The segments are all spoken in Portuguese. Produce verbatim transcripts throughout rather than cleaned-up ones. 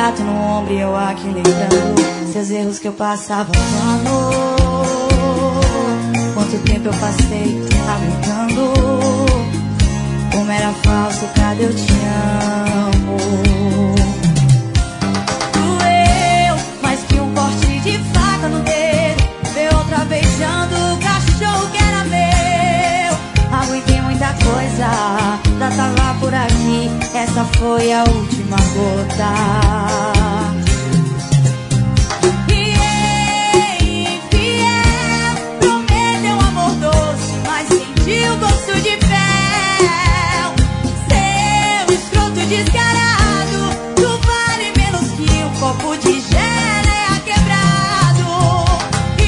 prato no ombro e eu aqui lembrando seus erros que eu passava pano. Quanto tempo eu passei aguentando, como era falso, cadê eu te amo? Doeu mais que um corte de faca no dedo, ver outra beijando o cachorro que era meu. Aguentei muita coisa, já tava por aqui, essa foi a última gota. O gosto de fel, seu escroto descarado, tu vale menos que um copo de geleia quebrado. E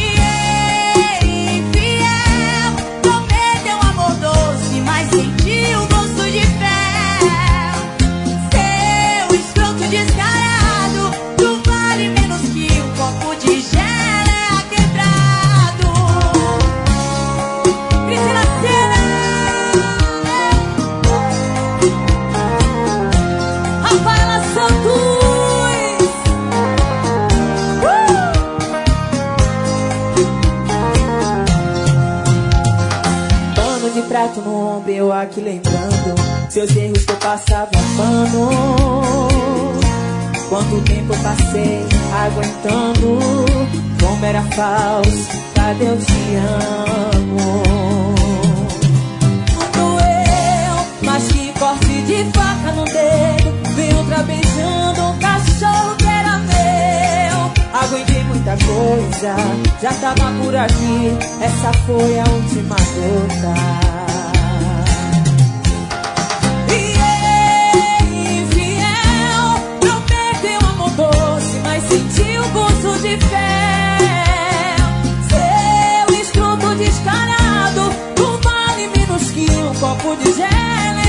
infiel, prometeu amor doce, mas sentiu o gosto de fel, seu escroto descarado, tu vale menos que um copo de geleia quebrado. Cristina prato no ombro, eu aqui lembrando seus erros que eu passava pano. Quanto tempo eu passei aguentando, como era falso, cadê eu te amo? Doeu, mas que corte de faca no dedo, vi outra beijando um cachorro que era meu. Aguentei muita coisa, já tava por aqui, essa foi a última gota. Sentiu o gosto de fel, seu escroto descarado, não vale menos que um copo de geleia